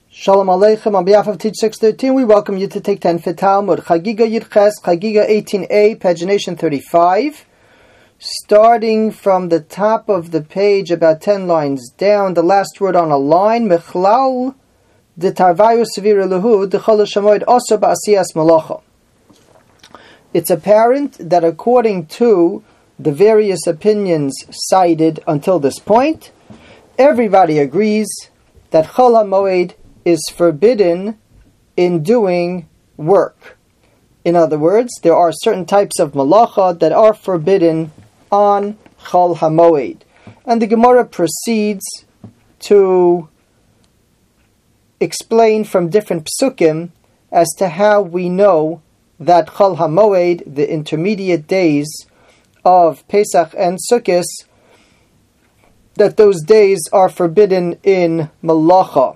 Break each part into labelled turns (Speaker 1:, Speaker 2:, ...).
Speaker 1: Shalom Aleichem. On behalf of Teach 613, we welcome you to take 10 for Talmud. Chagiga Yudches, Chagiga 18a, pagination 35. Starting from the top of the page, about 10 lines down, the last word on a line, Mechlal de Tarvayu Sevira Luhu, de Chol Shamoid Oso Ba'asiyas Malacha. It's apparent that according to the various opinions cited until this point, everybody agrees that Chol HaMoed is forbidden in doing work. In other words, there are certain types of malacha that are forbidden on Chol HaMoed. And the Gemara proceeds to explain from different psukim as to how we know that Chol HaMoed, the intermediate days of Pesach and Sukkot, that those days are forbidden in malacha.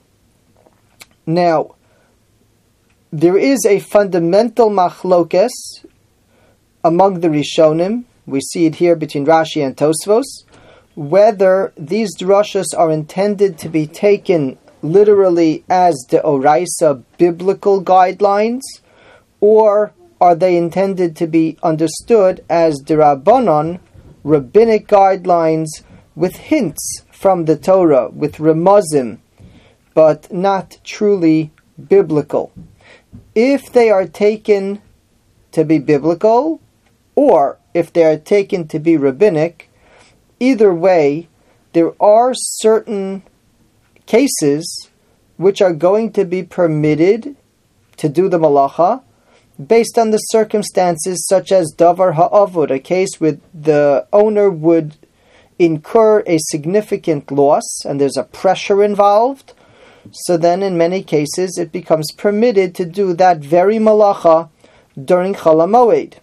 Speaker 1: Now, there is a fundamental machlokes among the Rishonim. We see it here between Rashi and Tosfos, whether these drashos are intended to be taken literally as the Oraisa biblical guidelines, or are they intended to be understood as the Rabbanon rabbinic guidelines with hints from the Torah, with remazim, but not truly biblical. If they are taken to be biblical, or if they are taken to be rabbinic, either way, there are certain cases which are going to be permitted to do the malacha based on the circumstances, such as davar ha'avud, a case where the owner would incur a significant loss and there's a pressure involved. So then in many cases it becomes permitted to do that very malacha during Chol HaMoed.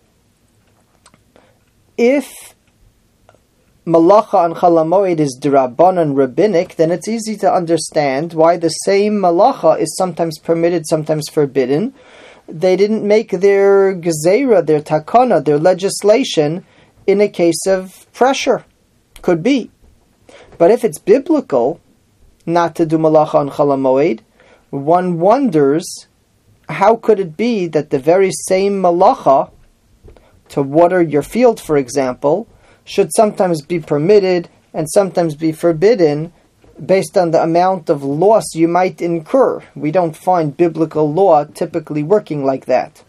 Speaker 1: If malacha on Chol HaMoed is d'Rabbanan rabbinic, then it's easy to understand why the same malacha is sometimes permitted, sometimes forbidden. They didn't make their gezerah, their takana, their legislation in a case of pressure. Could be. But if it's biblical not to do malacha on Chol HaMoed, one wonders how could it be that the very same malacha, to water your field for example, should sometimes be permitted and sometimes be forbidden based on the amount of loss you might incur. We don't find biblical law typically working like that.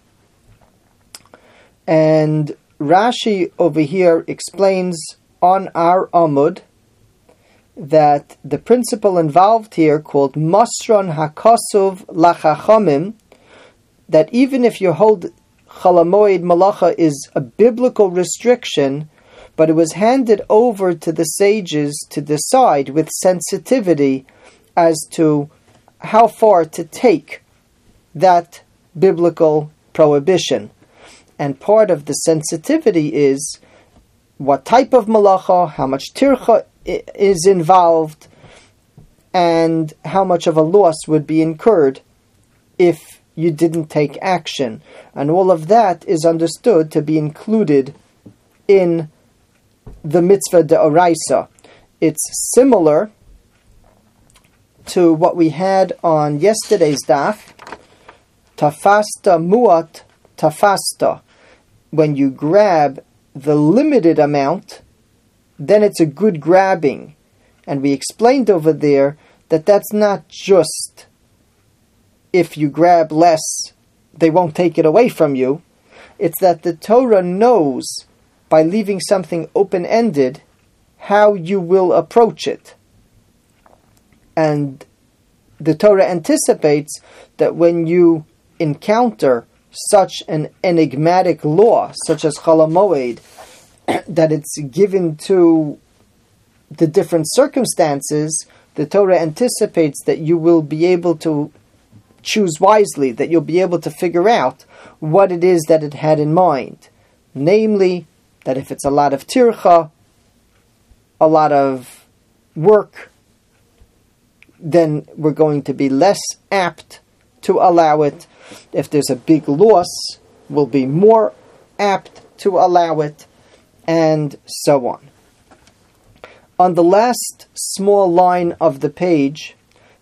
Speaker 1: And Rashi over here explains on our Amud that the principle involved here, called Masron HaKasuv LaChachamim, that even if you hold Chol HaMoed malacha is a biblical restriction, but it was handed over to the sages to decide with sensitivity as to how far to take that biblical prohibition. And part of the sensitivity is what type of malacha, how much tircha is involved, and how much of a loss would be incurred if you didn't take action. And all of that is understood to be included in the mitzvah de'oraisa. It's similar to what we had on yesterday's daf, tafasta muat tafasta. When you grab the limited amount, then it's a good grabbing. And we explained over there that that's not just if you grab less, they won't take it away from you. It's that the Torah knows, by leaving something open-ended, how you will approach it. And the Torah anticipates that when you encounter such an enigmatic law, such as Chol HaMoed, that it's given to the different circumstances, the Torah anticipates that you will be able to choose wisely, that you'll be able to figure out what it is that it had in mind. Namely, that if it's a lot of tircha, a lot of work, then we're going to be less apt to allow it. If there's a big loss, we'll be more apt to allow it, and so on. On the last small line of the page,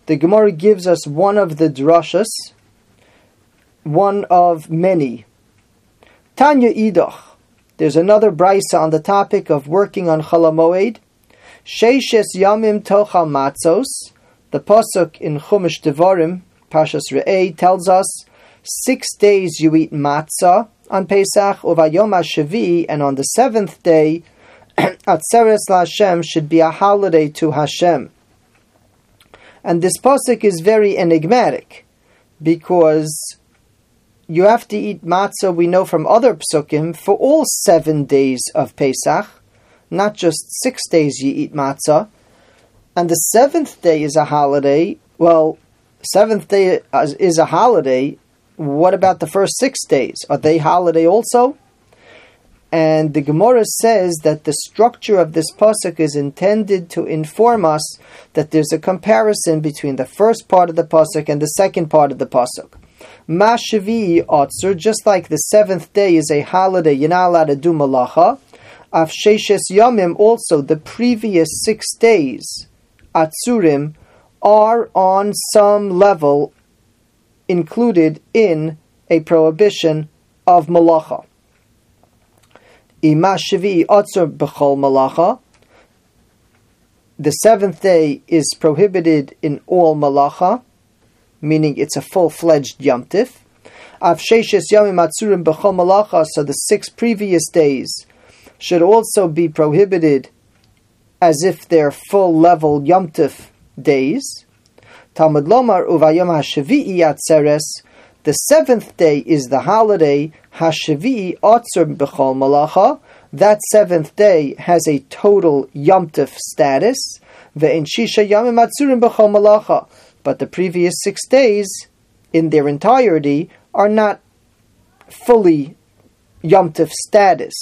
Speaker 1: the Gemara gives us one of the drashas, one of many. Tanya Idach. There's another brisa on the topic of working on Chol HaMoed. Sheishes Yamim Tochal Matzos. The pasuk in Chumash Devarim, Parshas Re'eh, tells us 6 days you eat matzah on Pesach, Uvayom HaShavi, and on the 7th day, Atzeres LaHashem should be a holiday to Hashem. And this pasuk is very enigmatic, because you have to eat matzah, we know from other psukim, for all 7 days of Pesach, not just 6 days you eat matzah. And the 7th day is a holiday. Well, 7th day is a holiday. What about the first 6 days? Are they holiday also? And the Gemara says that the structure of this pasuk is intended to inform us that there's a comparison between the first part of the pasuk and the second part of the pasuk. Ma Shavi'i Atzur, just like the 7th day is a holiday, you're not allowed to do malacha. Av Sheishes Yamim, also the previous 6 days, Atzurim, are on some level included in a prohibition of malacha. Ima Shavi'i Atzur B'chol Malacha, the 7th day is prohibited in all malacha, meaning it's a full-fledged Yom Tif. Av Sheishes Yamim Atzurim B'chol Malacha, so the 6 previous days should also be prohibited as if they're full-level Yom Tif days. Talmud Lomar Uvayom HaShavi'i Atzeres, the 7th day is the holiday, HaShavi'i Atzur B'chol Malacha, that 7th day has a total Yom Tif status, Ve'en Shisha Yamim Atzurim B'chol Malacha, but the previous 6 days, in their entirety, are not fully Yom Tif status.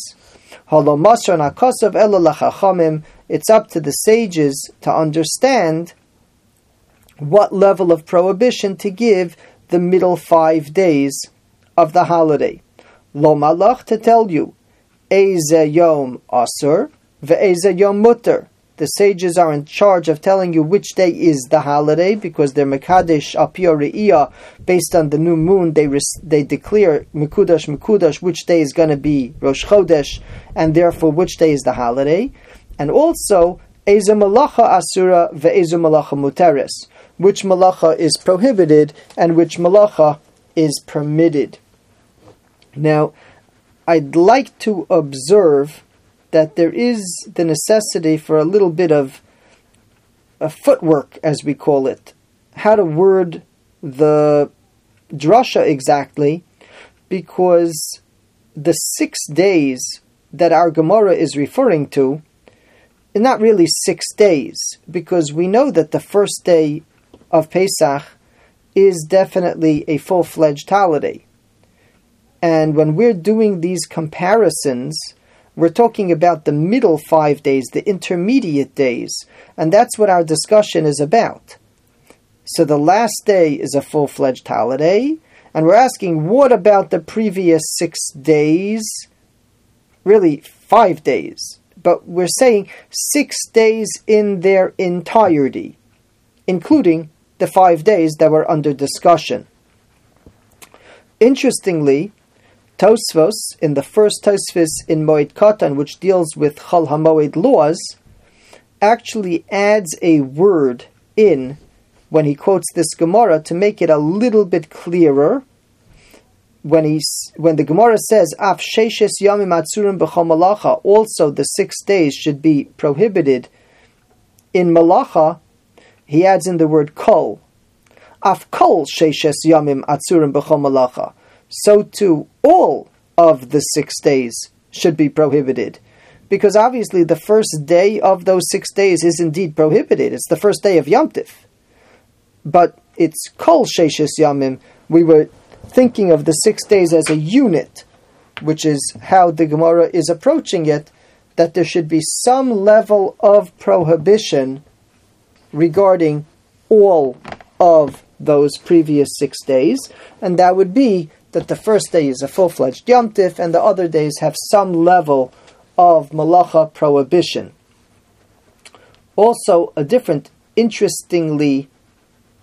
Speaker 1: It's up to the sages to understand what level of prohibition to give the middle 5 days of the holiday. Lo malach, to tell you, Eze Yom Asur, Ve'eze Yom Mutter. The sages are in charge of telling you which day is the holiday, because they're Mekadesh Al Pi Re'iyah, based on the new moon, they declare Mekudash, which day is going to be Rosh Chodesh, and therefore which day is the holiday. And also, Eze Malacha Asura Ve'eze Malacha Muteres, which malacha is prohibited and which malacha is permitted. Now, I'd like to observe that there is the necessity for a little bit of a footwork, as we call it, how to word the drasha exactly, because the 6 days that our Gemara is referring to are not really 6 days, because we know that the first day of Pesach is definitely a full-fledged holiday. And when we're doing these comparisons, we're talking about the middle 5 days, the intermediate days, and that's what our discussion is about. So the last day is a full-fledged holiday, and we're asking, what about the previous 6 days? Really, 5 days. But we're saying 6 days in their entirety, including the 5 days that were under discussion. Interestingly, Tosfos, in the first Tosfos in Moed Katan, which deals with Chol HaMoed laws, actually adds a word in when he quotes this Gemara to make it a little bit clearer. When the Gemara says, Af Sheishes Yamim Atzurim B'chol Malacha, also the 6 days should be prohibited in Malacha, he adds in the word Kol. Af Kol Sheishes Yamim Atzurim B'chol Malacha. So too, all of the 6 days should be prohibited. Because obviously the first day of those 6 days is indeed prohibited. It's the first day of Yom Tif. But it's Kol Sheishes Yamim. We were thinking of the 6 days as a unit, which is how the Gemara is approaching it, that there should be some level of prohibition regarding all of those previous 6 days, and that would be that the first day is a full-fledged Yom Tif, and the other days have some level of malacha prohibition. Also, a different, interestingly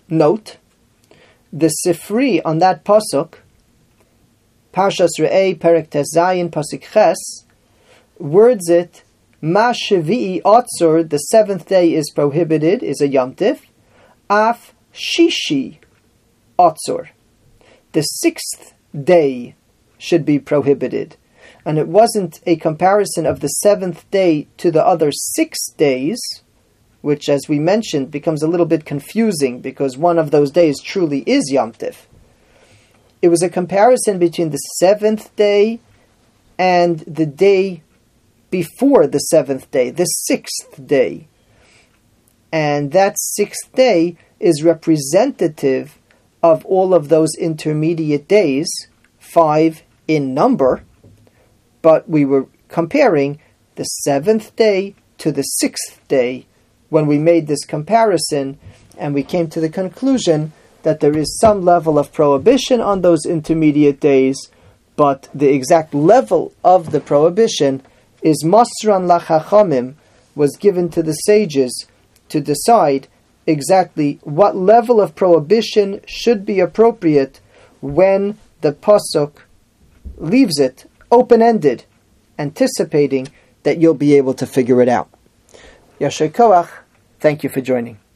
Speaker 1: note, the Sifri on that pasuk, Parshas Re'eh, Perek Tes Zayin, Pasuk Ches, words it, Ma Shevi'i Otzor, the seventh day is prohibited, is a Yom Tif, Af Shishi Otzor. The sixth day should be prohibited. And it wasn't a comparison of the seventh day to the other 6 days, which, as we mentioned, becomes a little bit confusing because one of those days truly is Yom Tif. It was a comparison between the seventh day and the day before the seventh day, the 6th day. And that 6th day is representative of all of those intermediate days, 5 in number, but we were comparing the 7th day to the 6th day when we made this comparison, and we came to the conclusion that there is some level of prohibition on those intermediate days, but the exact level of the prohibition is Masran Lachachamim, was given to the sages to decide exactly what level of prohibition should be appropriate when the pasuk leaves it open-ended, anticipating that you'll be able to figure it out. Yasher Koach, thank you for joining.